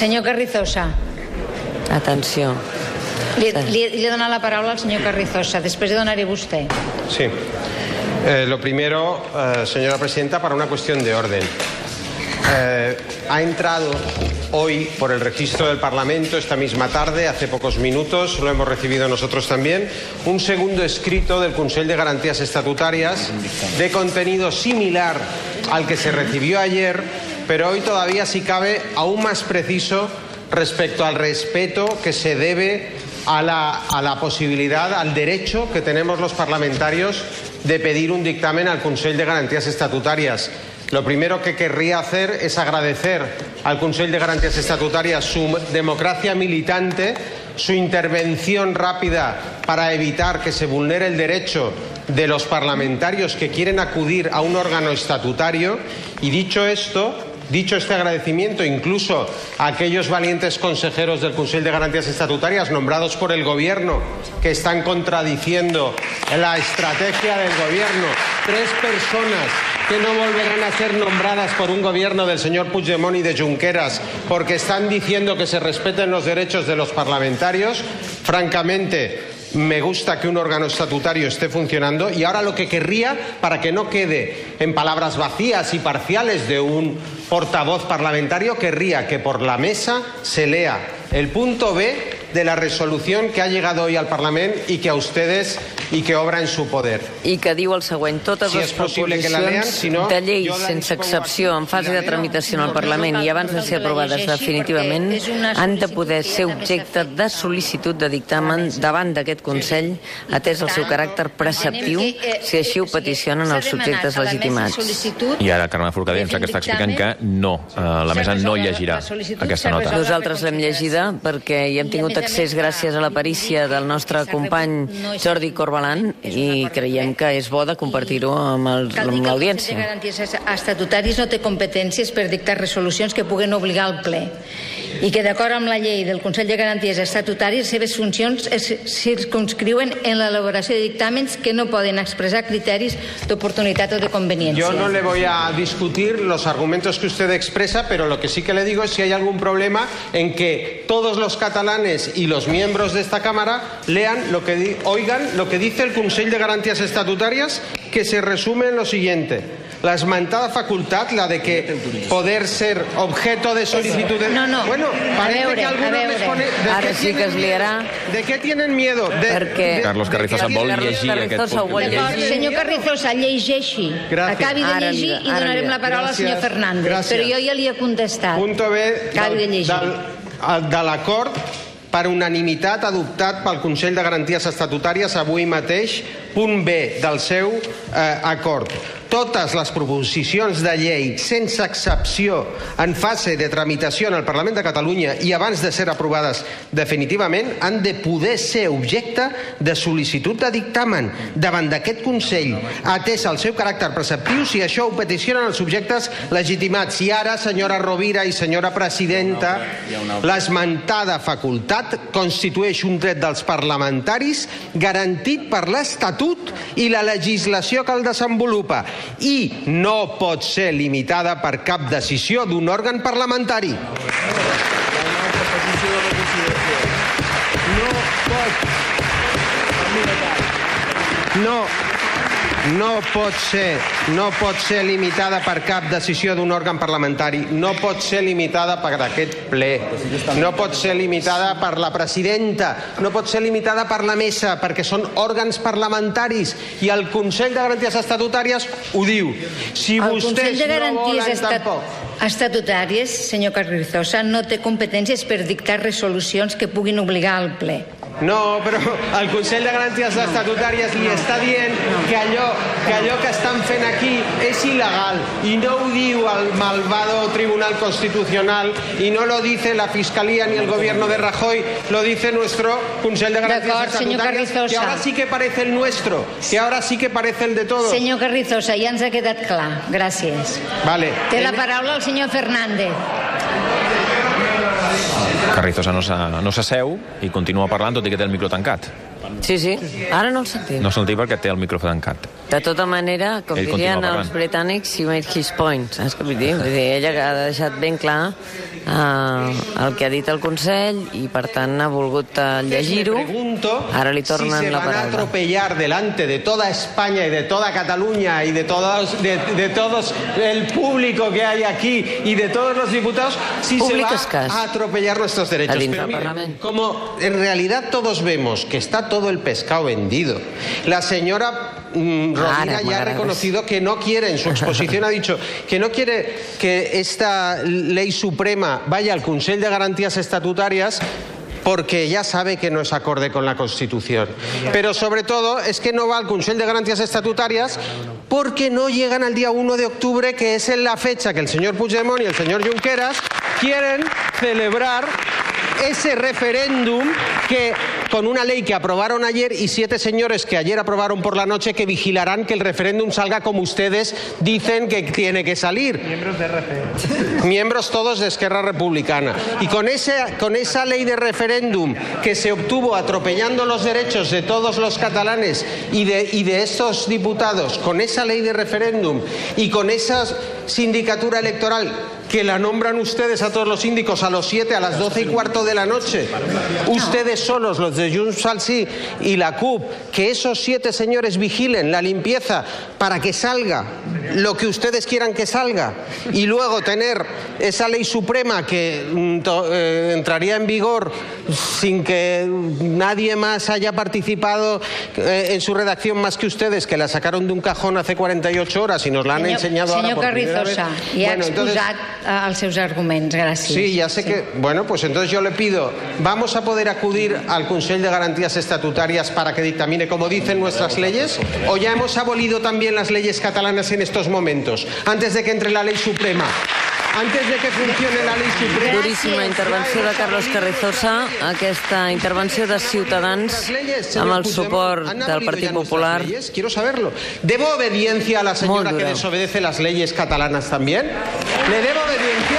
Senyor Carrizosa. Atenció. Li he donat la paraula al senyor Carrizosa, després li donaré a vostè. Sí. Lo primero, señora presidenta, para una cuestión de orden. Ha entrado hoy por el registro del Parlamento, esta misma tarde, hace pocos minutos, lo hemos recibido nosotros también, un segundo escrito del Consell de Garantías Estatutarias de contenido similar al que se recibió ayer, pero hoy todavía, si cabe, aún más preciso respecto al respeto que se debe a la posibilidad, al derecho que tenemos los parlamentarios de pedir un dictamen al Consell de Garantías Estatutarias. Lo primero que querría hacer es agradecer al Consell de Garantías Estatutarias su democracia militante, su intervención rápida para evitar que se vulnere el derecho de los parlamentarios que quieren acudir a un órgano estatutario. Y dicho este agradecimiento incluso a aquellos valientes consejeros del Consell de Garantías Estatutarias nombrados por el Gobierno que están contradiciendo la estrategia del Gobierno, 3 personas que no volverán a ser nombradas por un gobierno del señor Puigdemont y de Junqueras porque están diciendo que se respeten los derechos de los parlamentarios. Francamente, me gusta que un órgano estatutario esté funcionando y ahora lo que querría, para que no quede en palabras vacías y parciales de un portavoz parlamentario, querría que por la mesa se lea el punto B de la resolución que ha llegado hoy al Parlament i que a ustedes i que obra en su poder. I que diu el següent: totes les proposicions de lleis sense excepció en fase de tramitació en el Parlament i abans de ser aprovades definitivament han de poder ser objecte de sol·licitud de dictamen davant d'aquest Consell, atès el seu caràcter preceptiu, si així ho peticionen els subjectes legitimats. I ara Carme Forcadell ens està explicant que no, la mesa no llegirà aquesta nota. Nosaltres l'hem llegida perquè hi hem tingut accés gràcies a la perícia del nostre company Jordi Corbalan i creiem que és bo de compartir-ho amb l'audiència. El Consell de Garanties Estatutàries no té competències per dictar resolucions que puguen obligar el ple i que, d'acord amb la llei del Consell de Garanties Estatutàries, les seves funcions es circunscriuen en l'elaboració de dictàmens que no poden expressar criteris d'oportunitat o de conveniència. Yo no le voy a discutir los argumentos que usted expresa, pero lo que sí que le digo es si hay algún problema en que todos los catalanes y los miembros de esta Cámara lean oigan lo que dice el Consell de Garantías Estatutàries, que se resume en lo siguiente: la esmentada facultad, la de que poder ser objeto de solicitud de... No. Bueno, parece que algunos les pone... Ara sí que es liarà. ¿De qué tienen miedo? Perquè... Carlos Carrizosa vol llegir aquest punt. Senyor Carrizosa, llegeixi. Acabi de llegir i donarem la paraula al senyor Fernández. Però jo ja li he contestat. Punto B de l'acord per unanimitat adoptat pel Consell de Garanties Estatutàries avui mateix, punt B del seu acord. Totes les proposicions de llei, sense excepció, en fase de tramitació en el Parlament de Catalunya i abans de ser aprovades definitivament, han de poder ser objecte de sol·licitud de dictamen davant d'aquest Consell, atès el seu caràcter preceptiu, si això ho peticionen els subjectes legitimats. I ara, senyora Rovira i senyora presidenta, l'esmentada facultat constitueix un dret dels parlamentaris garantit per l'Estatut i la legislació que el desenvolupa, i no pot ser limitada per cap decisió d'un òrgan parlamentari. No pot ser limitada per cap decisió d'un òrgan parlamentari, no pot ser limitada per aquest ple, no pot ser limitada per la presidenta, no pot ser limitada per la mesa, perquè són òrgans parlamentaris i el Consell de Garanties Estatutàries ho diu. Si vostès no volen tampoc... Estatutàries, senyor Carrizosa, no té competències per dictar resolucions que puguin obligar al ple. No, però el Consell de Garanties Estatutàries li està dient que allò que estan fent aquí és il·legal i no ho diu el malvado Tribunal Constitucional y no lo dice la Fiscalía ni el gobierno de Rajoy, lo dice nuestro Consell de Garanties Estatutàries, que ahora sí que parece el nuestro, que ahora sí que parece el de todos. Senyor Carrizosa, ja ens ha quedat clar. Gràcies. Vale. Té la paraula el senyor Fernández. Carrizosa no s'asseu i continua parlant, tot i que té el micro tancat. Sí, ara no el sentim. No el sentim perquè té el micro tancat. De tota manera, com dirien els britànics, he made his point. Saps què vull dir? Ella ha deixat ben clar el que ha dit el Consell i, per tant, ha volgut llegir-ho. Ara li tornen la paraula. Si se van a atropellar delante de toda España y de toda Cataluña y de todos el público que hay aquí y de todos los diputados, si se va a atropellar nuestros derechos. Pero mira, como en realidad todos vemos que está todo el pescado vendido, la señora Rovira ya ha reconocido que no quiere, en su exposición ha dicho que no quiere que esta ley suprema vaya al Consell de Garantías Estatutarias porque ya sabe que no es acorde con la Constitución. Pero sobre todo es que no va al Consell de Garantías Estatutarias porque no llegan al día 1 de octubre, que es en la fecha que el señor Puigdemont y el señor Junqueras quieren celebrar ese referéndum que, con una ley que aprobaron ayer y 7 señores que ayer aprobaron por la noche, que vigilarán que el referéndum salga como ustedes dicen que tiene que salir. Miembros de RC. Miembros todos de Esquerra Republicana. Y con esa ley de referéndum que se obtuvo atropellando los derechos de todos los catalanes y de estos diputados, con esa ley de referéndum y con esa sindicatura electoral que la nombran ustedes a todos los síndicos a los 7, a las 12:15 de la noche, ustedes solos, los de Junts pel Sí y la CUP, que esos 7 señores vigilen la limpieza para que salga lo que ustedes quieran que salga, y luego tener esa ley suprema que entraría en vigor sin que nadie más haya participado en su redacción más que ustedes, que la sacaron de un cajón hace 48 horas y nos la han enseñado ahora por primera vez. Senyor Carrizosa, ja ha exposat els seus arguments, gràcies. Sí, ya sé que... Bueno, pues entonces yo le pido, ¿vamos a poder acudir al Consell de Garantías Estatutarias para que dictamine como dicen nuestras leyes? ¿O ya hemos abolido también las leyes catalanas en estos momentos, antes de que entre la ley suprema? Antes de que funcione la ley suprema. Duríssima intervenció de Carlos Carrizosa, aquesta intervenció de Ciutadans amb el suport del Partit Popular. Quiero saberlo. ¿Debo obediencia a la señora que desobedece las leyes catalanas también? ¿Le debo obediencia?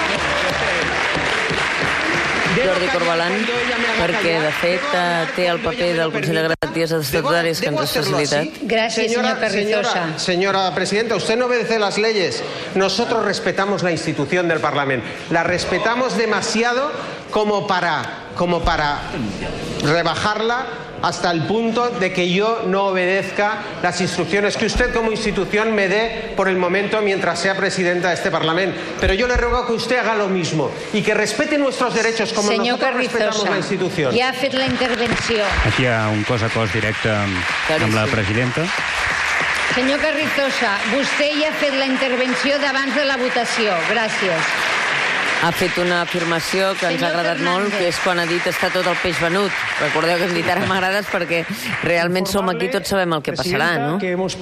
Jordi Corbalan, perquè de fet té el paper del Consell de Garanties Estatutàries que ens has facilitat. Gràcies, senyor Carrizosa. Señora presidenta, usted no obedece las leyes. Nosotros respetamos la institución del Parlamento. La respetamos demasiado como para rebajarla hasta el punto de que yo no obedezca las instrucciones que usted como institución me dé por el momento mientras sea presidenta de este Parlamento. Pero yo le ruego que usted haga lo mismo y que respete nuestros derechos como nosotros respetamos la institución. Ja ha fet la intervenció. Aquí hi ha un cos a cos directe amb la presidenta. Senyor Carrizosa, vostè ja ha fet la intervenció d'abans de la votació. Gràcies. Ha fet una afirmació que ens ha agradat molt, que és quan ha dit està tot el peix venut. Recordeu que hem dit ara m'agrades perquè realment som aquí, tots sabem el que passarà, no?